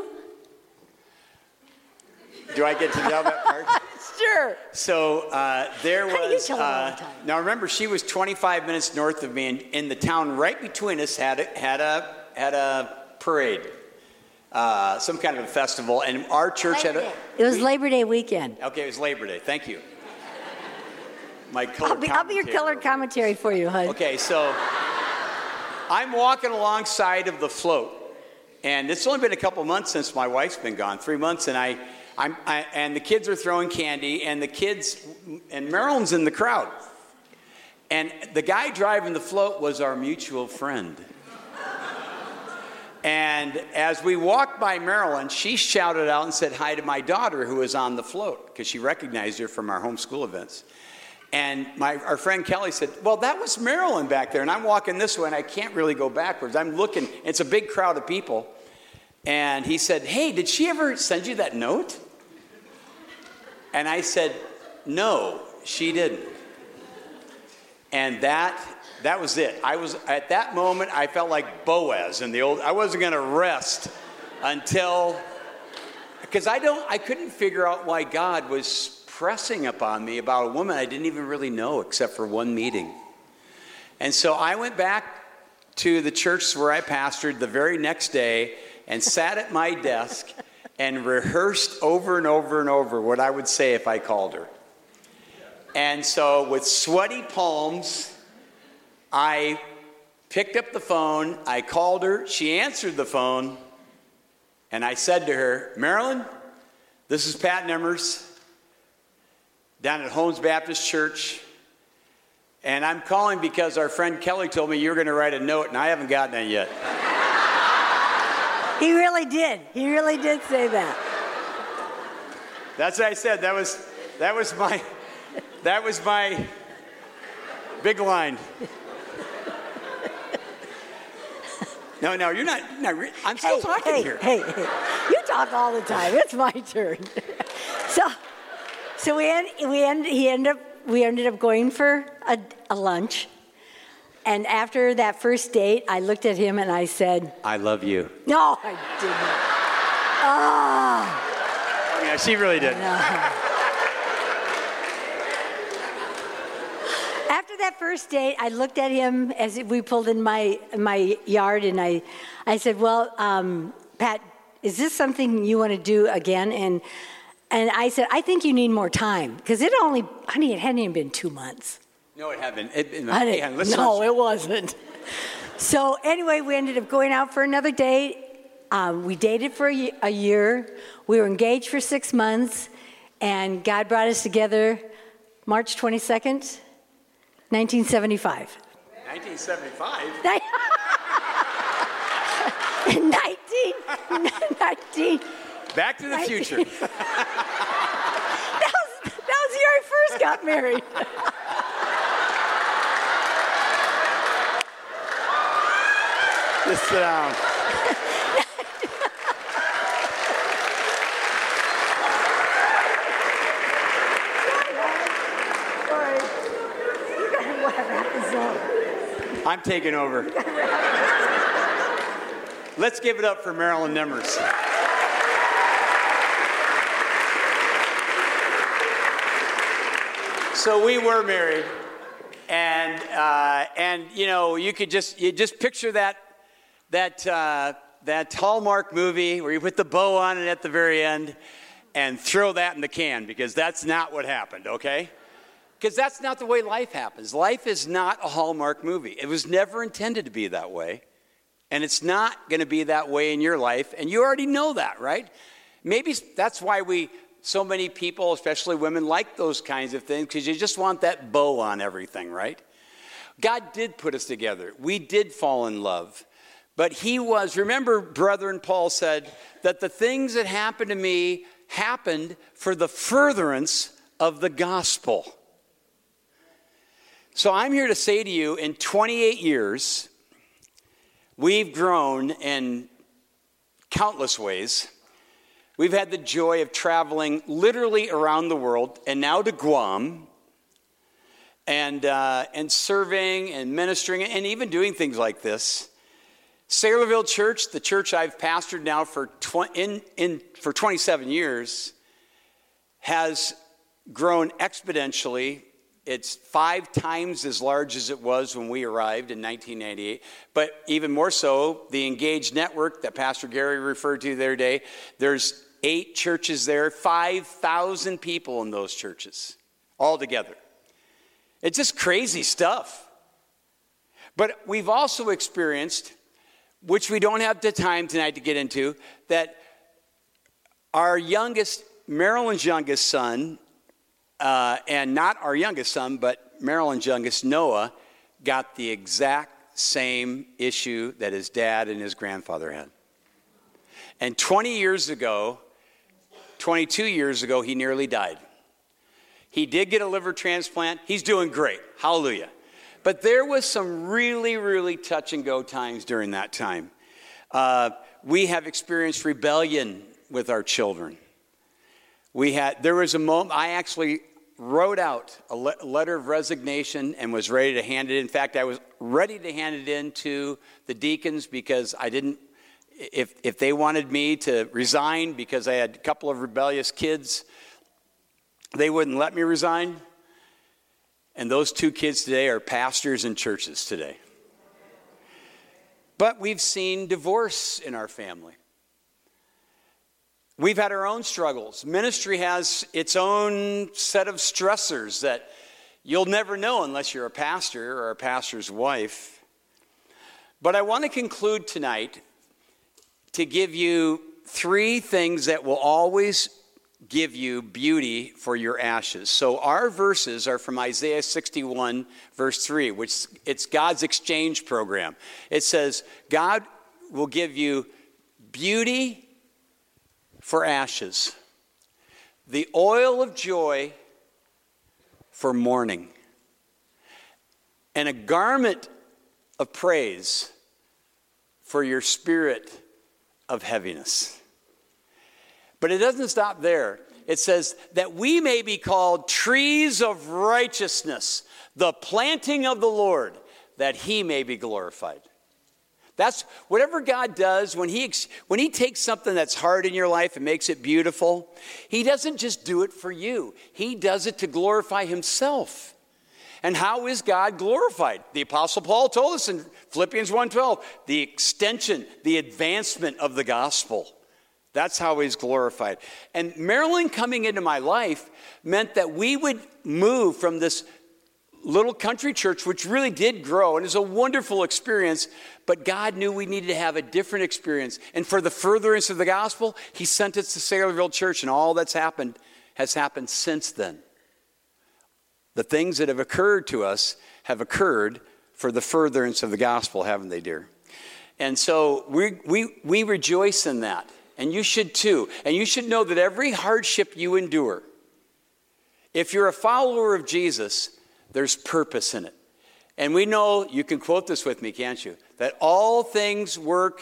[SPEAKER 1] Do I get to tell that part?
[SPEAKER 2] Sure.
[SPEAKER 1] So uh, there
[SPEAKER 2] How do you
[SPEAKER 1] was.
[SPEAKER 2] tell it all
[SPEAKER 1] Uh,
[SPEAKER 2] the time?
[SPEAKER 1] now remember, she was twenty-five minutes north of me, and in the town right between us had a, had a had a parade, uh, some kind of a festival, and our church
[SPEAKER 2] Labor
[SPEAKER 1] had a.
[SPEAKER 2] Day. It was
[SPEAKER 1] we-
[SPEAKER 2] Labor Day weekend.
[SPEAKER 1] Okay, it was Labor Day. Thank you. My color.
[SPEAKER 2] I'll be, I'll be your
[SPEAKER 1] commentator
[SPEAKER 2] color
[SPEAKER 1] over here.
[SPEAKER 2] commentary for you, hon.
[SPEAKER 1] Okay, so I'm walking alongside of the float, and it's only been a couple months since my wife's been gone, three months, and I, I'm, I, and the kids are throwing candy, and the kids, and Marilyn's in the crowd, and the guy driving the float was our mutual friend. And as we walked by Marilyn, she shouted out and said hi to my daughter who was on the float because she recognized her from our homeschool events. And my, our friend Kelly said, well, that was Marilyn back there. And I'm walking this way, and I can't really go backwards. I'm looking. It's a big crowd of people. And he said, hey, did she ever send you that note? And I said, no, she didn't. And that that was it. I was, at that moment, I felt like Boaz in the old, I wasn't going to rest until, because I don't, I couldn't figure out why God was pressing upon me about a woman I didn't even really know except for one meeting. And so I went back to the church where I pastored the very next day and sat at my desk and rehearsed over and over and over what I would say if I called her. And so with sweaty palms, I picked up the phone, I called her, she answered the phone, and I said to her, Marilyn, this is Pat Nemmers down at Holmes Baptist Church, and I'm calling because our friend Kelly told me you were going to write a note, and I haven't gotten it yet.
[SPEAKER 2] He really did. He really did say that.
[SPEAKER 1] That's what I said. That was that was my that was my big line. No, no, you're not. You're not re- I'm still
[SPEAKER 2] hey,
[SPEAKER 1] talking
[SPEAKER 2] hey,
[SPEAKER 1] here.
[SPEAKER 2] Hey, hey, you talk all the time. It's my turn. so, so we end, we end, he ended up we ended up going for a, a lunch. And after that first date, I looked at him and I said,
[SPEAKER 1] I love you.
[SPEAKER 2] No, I didn't. Ah.
[SPEAKER 1] Yeah, she really did.
[SPEAKER 2] No. After that first date, I looked at him as we pulled in my my yard, and I, I said, "Well, um, Pat, is this something you want to do again?" And and I said, "I think you need more time because it only, I mean, it hadn't even been two months."
[SPEAKER 1] No, it hadn't. It, it,
[SPEAKER 2] I
[SPEAKER 1] yeah,
[SPEAKER 2] didn't,
[SPEAKER 1] listen,
[SPEAKER 2] no, it wasn't. So anyway, we ended up going out for another date. Um, we dated for a, a year. We were engaged for six months, and God brought us together March twenty-second, nineteen seventy-five.
[SPEAKER 1] nineteen seventy-five?
[SPEAKER 2] nineteen, nineteen.
[SPEAKER 1] Back to the
[SPEAKER 2] nineteen
[SPEAKER 1] future.
[SPEAKER 2] that, was, that was the year I first got married.
[SPEAKER 1] Just sit down.
[SPEAKER 2] Sorry. You gotta wrap this up.
[SPEAKER 1] I'm taking over. Let's give it up for Marilyn Nemmers. So we were married, and uh, and you know you could just you just picture that that uh, that Hallmark movie where you put the bow on it at the very end and throw that in the can, because that's not what happened, okay? Because that's not the way life happens. Life is not a Hallmark movie. It was never intended to be that way, and it's not going to be that way in your life, and you already know that, right? Maybe that's why we, so many people, especially women, like those kinds of things, because you just want that bow on everything, right? God did put us together. We did fall in love. But he was, remember, brethren, Paul said that the things that happened to me happened for the furtherance of the gospel. So I'm here to say to you, in twenty-eight years, we've grown in countless ways. We've had the joy of traveling literally around the world, and now to Guam, and uh, and serving and ministering, and even doing things like this. Saylorville Church, the church I've pastored now for tw- in, in for twenty-seven years, has grown exponentially. It's five times as large as it was when we arrived in nineteen ninety-eight. But even more so, the Engaged Network that Pastor Gary referred to the other day, there's eight churches there, five thousand people in those churches all together. It's just crazy stuff. But we've also experienced, which we don't have the time tonight to get into, that our youngest, Marilyn's youngest son, uh, and not our youngest son, but Marilyn's youngest, Noah, got the exact same issue that his dad and his grandfather had. And twenty years ago, twenty-two years ago, he nearly died. He did get a liver transplant. He's doing great. Hallelujah. But there was some really, really touch and go times during that time. Uh, we have experienced rebellion with our children. We had, there was a moment, I actually wrote out a le- letter of resignation and was ready to hand it in. In fact, I was ready to hand it in to the deacons because I didn't, if, if they wanted me to resign because I had a couple of rebellious kids, they wouldn't let me resign. And those two kids today are pastors in churches today. But we've seen divorce in our family. We've had our own struggles. Ministry has its own set of stressors that you'll never know unless you're a pastor or a pastor's wife. But I want to conclude tonight to give you three things that will always give you beauty for your ashes. So our verses are from Isaiah sixty-one, verse three, which it's God's exchange program. It says, God will give you beauty for ashes, the oil of joy for mourning, and a garment of praise for your spirit of heaviness. But it doesn't stop there. It says that we may be called trees of righteousness, the planting of the Lord, that he may be glorified. That's whatever God does when he when he takes something that's hard in your life and makes it beautiful. He doesn't just do it for you. He does it to glorify himself. And how is God glorified? The Apostle Paul told us in Philippians one twelve, the extension, the advancement of the gospel. That's how he's glorified. And Marilyn coming into my life meant that we would move from this little country church, which really did grow and is a wonderful experience, but God knew we needed to have a different experience. And for the furtherance of the gospel, he sent us to Saylorville Church, and all that's happened has happened since then. The things that have occurred to us have occurred for the furtherance of the gospel, haven't they, dear? And so we we we rejoice in that. And you should too. And you should know that every hardship you endure, if you're a follower of Jesus, there's purpose in it. And we know, you can quote this with me, can't you? That all things work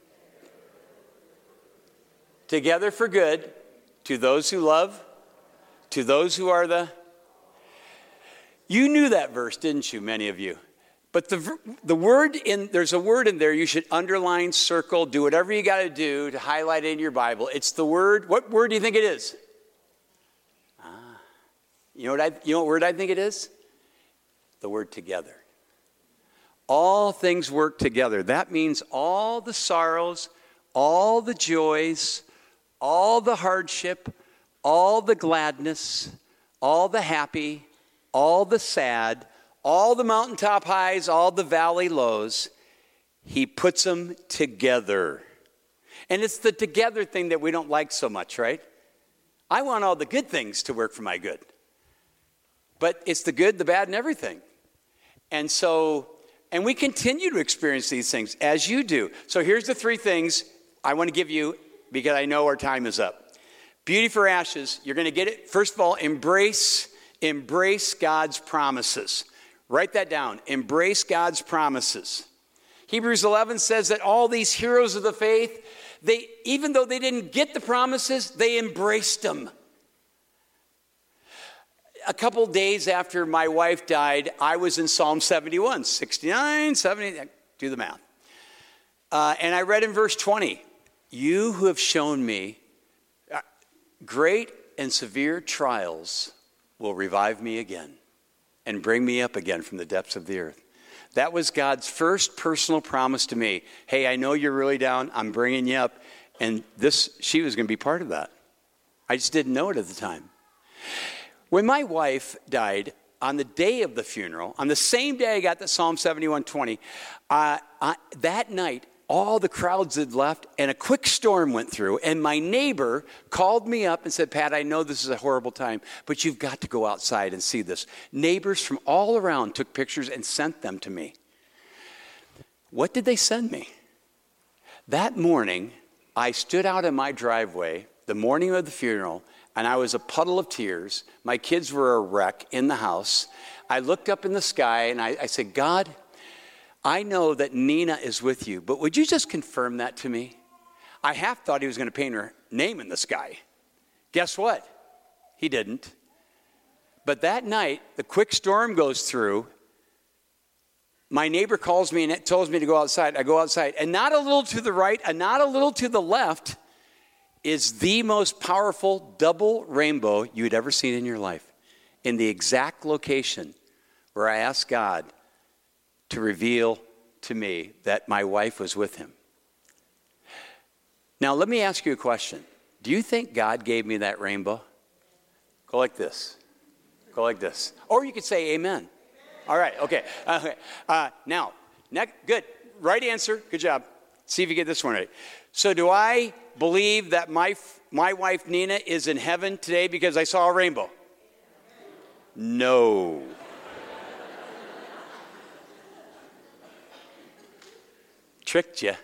[SPEAKER 1] together for good to those who love, to those who are the... You knew that verse, didn't you, many of you? But the the word in, there's a word in there you should underline, circle, do whatever you got to do to highlight it in your Bible. It's the word, what word do you think it is? Ah, you know what I, you know what word I think it is? The word together. All things work together. That means all the sorrows, all the joys, all the hardship, all the gladness, all the happy, all the sad, all the mountaintop highs, all the valley lows, he puts them together. And it's the together thing that we don't like so much, right? I want all the good things to work for my good. But it's the good, the bad, and everything. And so, and we continue to experience these things as you do. So here's the three things I want to give you because I know our time is up. Beauty for ashes, you're going to get it. First of all, embrace, embrace God's promises. Write that down. Embrace God's promises. Hebrews eleven says that all these heroes of the faith, they, even though they didn't get the promises, they embraced them. A couple days after my wife died, I was in Psalm seventy-one, sixty-nine, seventy, do the math. Uh, and I read in verse twenty, you who have shown me great and severe trials will revive me again and bring me up again from the depths of the earth. That was God's first personal promise to me. Hey, I know you're really down. I'm bringing you up. And this, she was going to be part of that. I just didn't know it at the time. When my wife died, on the day of the funeral, on the same day I got the Psalm seventy-one twenty, uh, uh, that night, all the crowds had left, and a quick storm went through, and my neighbor called me up and said, Pat, I know this is a horrible time, but you've got to go outside and see this. Neighbors from all around took pictures and sent them to me. What did they send me? That morning, I stood out in my driveway, the morning of the funeral, and I was a puddle of tears. My kids were a wreck in the house. I looked up in the sky, and I, I said, God, I know that Nina is with you, but would you just confirm that to me? I half thought he was going to paint her name in the sky. Guess what? He didn't. But that night, the quick storm goes through. My neighbor calls me and it tells me to go outside. I go outside. And not a little to the right and not a little to the left is the most powerful double rainbow you'd ever seen in your life. In the exact location where I asked God to reveal to me that my wife was with him. Now, let me ask you a question. Do you think God gave me that rainbow? Go like this. Go like this. Or you could say amen. All right, okay. okay. Uh, now, next, good. Right answer. Good job. See if you get this one right. So do I believe that my my wife Nina is in heaven today because I saw a rainbow? No. Tricked you.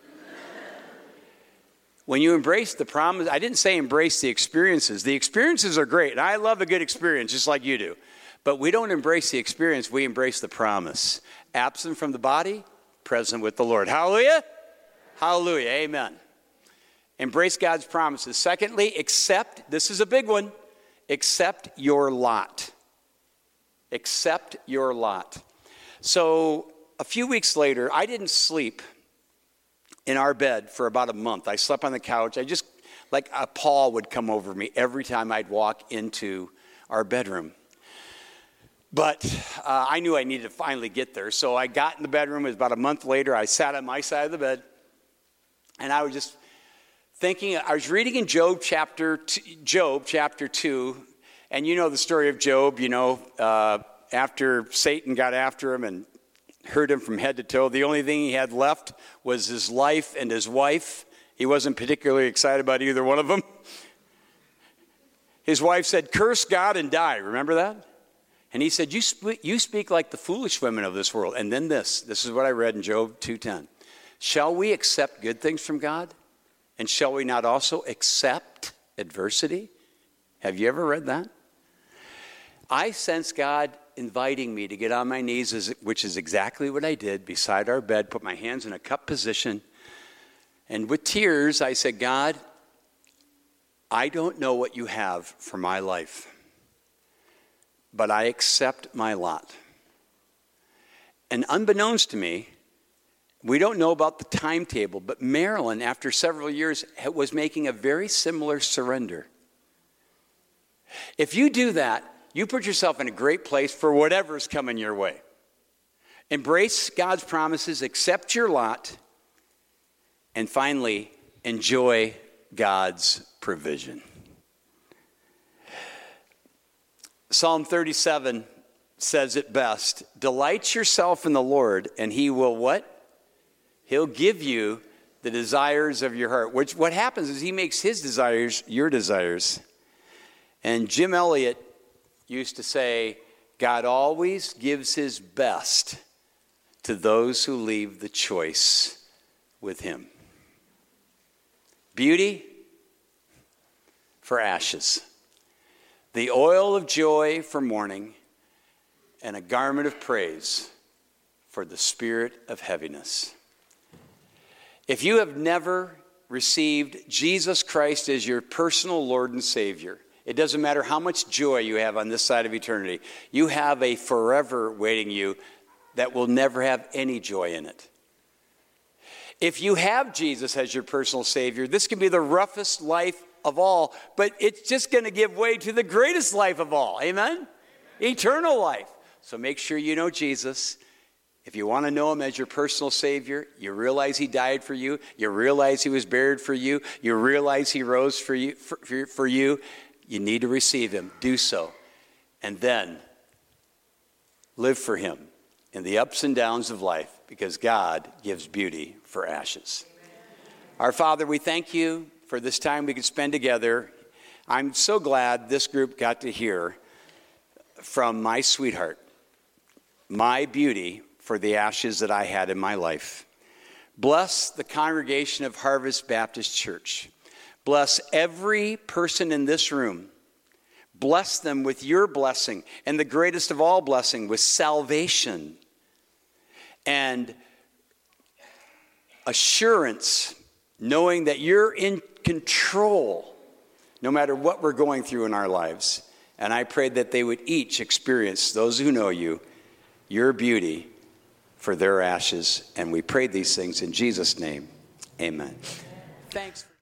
[SPEAKER 1] When you embrace the promise, I didn't say embrace the experiences. The experiences are great, and I love a good experience just like you do. But we don't embrace the experience, we embrace the promise. Absent from the body, present with the Lord. Hallelujah? Hallelujah. Amen. Embrace God's promises. Secondly, accept, this is a big one, accept your lot. Accept your lot. So a few weeks later, I didn't sleep in our bed for about a month. I slept on the couch. I just, like a pall would come over me every time I'd walk into our bedroom. But uh, I knew I needed to finally get there. So I got in the bedroom. It was about a month later. I sat on my side of the bed. And I was just thinking, I was reading in Job chapter two, Job chapter two. And you know the story of Job, you know, uh, after Satan got after him and hurt him from head to toe. The only thing he had left was his life and his wife. He wasn't particularly excited about either one of them. His wife said, curse God and die. Remember that? And he said, you, sp- you speak like the foolish women of this world. And then this, this is what I read in Job two ten. Shall we accept good things from God? And shall we not also accept adversity? Have you ever read that? I sense God inviting me to get on my knees, which is exactly what I did, beside our bed, put my hands in a cup position. And with tears, I said, God, I don't know what you have for my life, but I accept my lot. And unbeknownst to me, we don't know about the timetable, but Marilyn, after several years, was making a very similar surrender. If you do that, you put yourself in a great place for whatever's coming your way. Embrace God's promises, accept your lot, and finally, enjoy God's provision. Psalm thirty-seven says it best. Delight yourself in the Lord, and he will what? He'll give you the desires of your heart. Which what happens is he makes his desires your desires. And Jim Elliot used to say, God always gives his best to those who leave the choice with him. Beauty for ashes, the oil of joy for mourning, and a garment of praise for the spirit of heaviness. If you have never received Jesus Christ as your personal Lord and Savior, it doesn't matter how much joy you have on this side of eternity. You have a forever waiting you that will never have any joy in it. If you have Jesus as your personal Savior, this can be the roughest life of all, but it's just going to give way to the greatest life of all. Amen? Amen? Eternal life. So make sure you know Jesus. If you want to know him as your personal Savior, you realize he died for you, you realize he was buried for you, you realize he rose for you, for, for, for you, you need to receive him. Do so. And then live for him in the ups and downs of life, because God gives beauty for ashes. Amen. Our Father, we thank you for this time we could spend together. I'm so glad this group got to hear from my sweetheart, my beauty for the ashes that I had in my life. Bless the congregation of Harvest Baptist Church. Bless every person in this room. Bless them with your blessing, and the greatest of all blessing, with salvation and assurance, knowing that you're in control no matter what we're going through in our lives. And I pray that they would each experience, those who know you, your beauty for their ashes. And we pray these things in Jesus' name. Amen. Thanks.